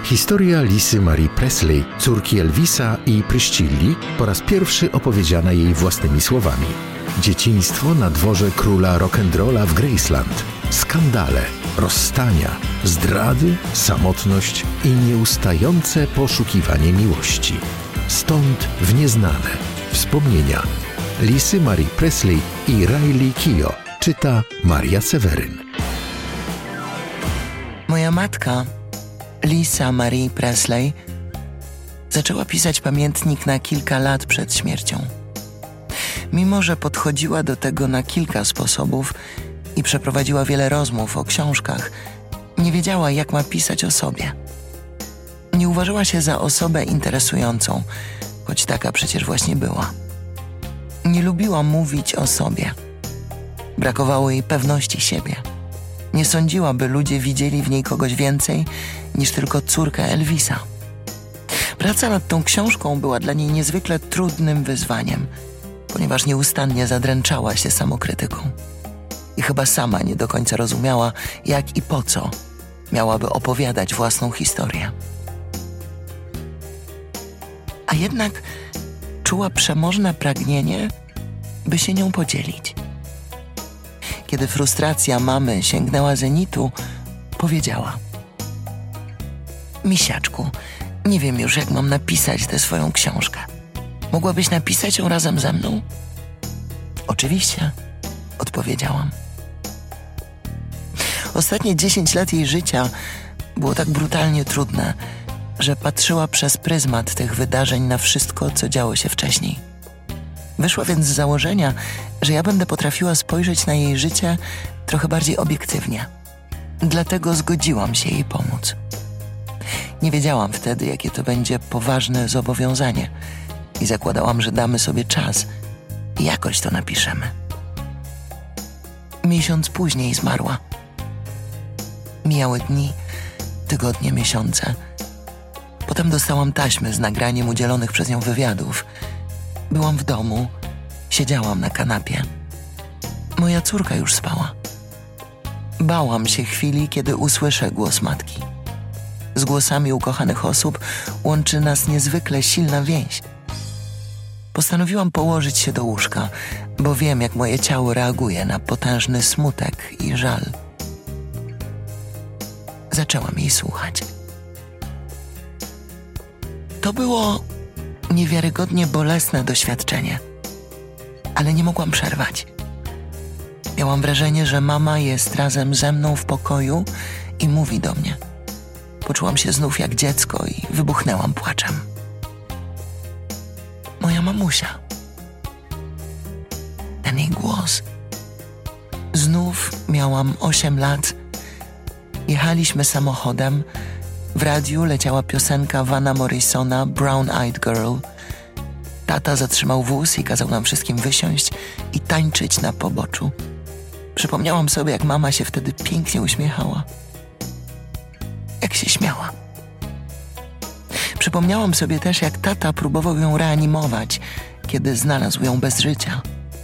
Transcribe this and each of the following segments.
Historia Lisy Marie Presley, córki Elvisa i Priscilli, po raz pierwszy opowiedziana jej własnymi słowami. Dzieciństwo na dworze króla rock'n'rolla w Graceland. Skandale, rozstania, zdrady, samotność i nieustające poszukiwanie miłości. Stąd w nieznane wspomnienia Lisy Marie Presley i Riley Keough. Czyta Maria Seweryn. Moja matka, Lisa Marie Presley, zaczęła pisać pamiętnik na kilka lat przed śmiercią. Mimo że podchodziła do tego na kilka sposobów i przeprowadziła wiele rozmów o książkach, nie wiedziała, jak ma pisać o sobie. Nie uważała się za osobę interesującą, choć taka przecież właśnie była. Nie lubiła mówić o sobie. Brakowało jej pewności siebie. Nie sądziła, by ludzie widzieli w niej kogoś więcej niż tylko córkę Elvisa. Praca nad tą książką była dla niej niezwykle trudnym wyzwaniem, ponieważ nieustannie zadręczała się samokrytyką. I chyba sama nie do końca rozumiała, jak i po co miałaby opowiadać własną historię. A jednak czuła przemożne pragnienie, by się nią podzielić. Kiedy frustracja mamy sięgnęła zenitu, powiedziała: Misiaczku, nie wiem już, jak mam napisać tę swoją książkę. Mogłabyś napisać ją razem ze mną? Oczywiście, odpowiedziałam. Ostatnie 10 lat jej życia było tak brutalnie trudne, że patrzyła przez pryzmat tych wydarzeń na wszystko, co działo się wcześniej. Wyszła więc z założenia, że ja będę potrafiła spojrzeć na jej życie trochę bardziej obiektywnie. Dlatego zgodziłam się jej pomóc. Nie wiedziałam wtedy, jakie to będzie poważne zobowiązanie i zakładałam, że damy sobie czas i jakoś to napiszemy. Miesiąc później zmarła. Mijały dni, tygodnie, miesiące. Potem dostałam taśmy z nagraniem udzielonych przez nią wywiadów. Byłam w domu, siedziałam na kanapie. Moja córka już spała. Bałam się chwili, kiedy usłyszę głos matki. Z głosami ukochanych osób łączy nas niezwykle silna więź. Postanowiłam położyć się do łóżka, bo wiem, jak moje ciało reaguje na potężny smutek i żal. Zaczęłam jej słuchać. To było niewiarygodnie bolesne doświadczenie, ale nie mogłam przerwać. Miałam wrażenie, że mama jest razem ze mną w pokoju i mówi do mnie. Poczułam się znów jak dziecko i wybuchnęłam płaczem. Moja mamusia. Ten jej głos. Znów miałam 8 lat. Jechaliśmy samochodem. W radiu leciała piosenka Vana Morrisona Brown Eyed Girl. Tata zatrzymał wóz i kazał nam wszystkim wysiąść i tańczyć na poboczu. Przypomniałam sobie, jak mama się wtedy pięknie uśmiechała. Jak się śmiała. Przypomniałam sobie też, jak tata próbował ją reanimować, kiedy znalazł ją bez życia.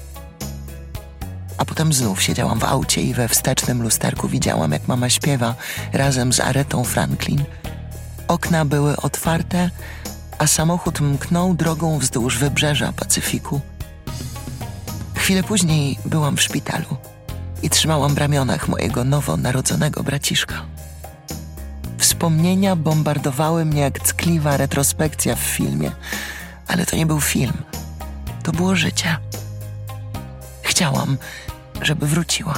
A potem znów siedziałam w aucie i we wstecznym lusterku widziałam, jak mama śpiewa razem z Aretą Franklin. Okna były otwarte, a samochód mknął drogą wzdłuż wybrzeża Pacyfiku. Chwilę później byłam w szpitalu i trzymałam w ramionach mojego nowonarodzonego braciszka. Wspomnienia bombardowały mnie jak ckliwa retrospekcja w filmie, ale to nie był film, to było życie. Chciałam, żeby wróciła.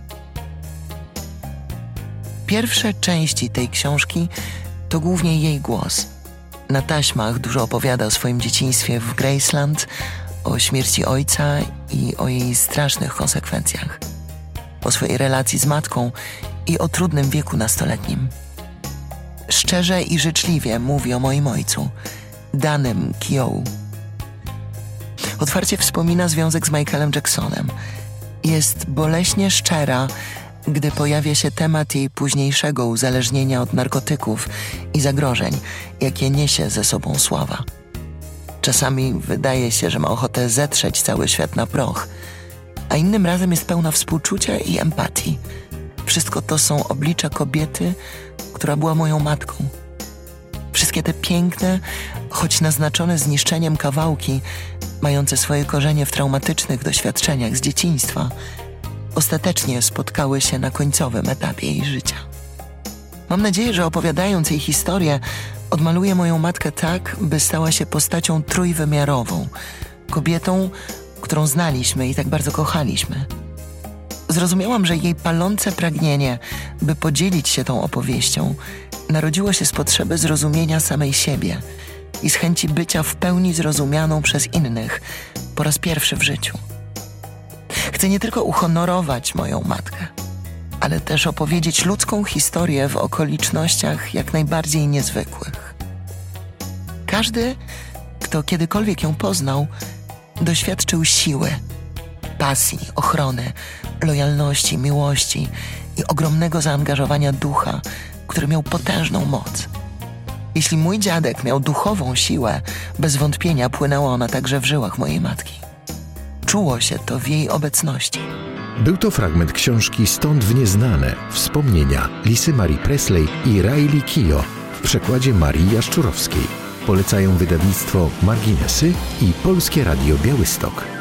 Pierwsze części tej książki to głównie jej głos. Na taśmach dużo opowiada o swoim dzieciństwie w Graceland, o śmierci ojca i o jej strasznych konsekwencjach. O swojej relacji z matką i o trudnym wieku nastoletnim. Szczerze i życzliwie mówi o moim ojcu, Danym Keough. Otwarcie wspomina związek z Michaelem Jacksonem. Jest boleśnie szczera, gdy pojawia się temat jej późniejszego uzależnienia od narkotyków i zagrożeń, jakie niesie ze sobą sława. Czasami wydaje się, że ma ochotę zetrzeć cały świat na proch, a innym razem jest pełna współczucia i empatii. Wszystko to są oblicza kobiety, która była moją matką. Wszystkie te piękne, choć naznaczone zniszczeniem kawałki, mające swoje korzenie w traumatycznych doświadczeniach z dzieciństwa, ostatecznie spotkały się na końcowym etapie jej życia. Mam nadzieję, że opowiadając jej historię, odmaluję moją matkę tak, by stała się postacią trójwymiarową, kobietą, którą znaliśmy i tak bardzo kochaliśmy. Zrozumiałam, że jej palące pragnienie, by podzielić się tą opowieścią, narodziło się z potrzeby zrozumienia samej siebie i z chęci bycia w pełni zrozumianą przez innych po raz pierwszy w życiu. Chcę nie tylko uhonorować moją matkę, ale też opowiedzieć ludzką historię w okolicznościach jak najbardziej niezwykłych. Każdy, kto kiedykolwiek ją poznał, doświadczył siły, pasji, ochrony, lojalności, miłości i ogromnego zaangażowania ducha, który miał potężną moc. Jeśli mój dziadek miał duchową siłę, bez wątpienia płynęła ona także w żyłach mojej matki. Czuło się to w jej obecności. Był to fragment książki Stąd w nieznane. Wspomnienia Lisy Marie Presley i Riley Keough w przekładzie Marii Jaszczurowskiej. Polecają wydawnictwo Marginesy i Polskie Radio Białystok.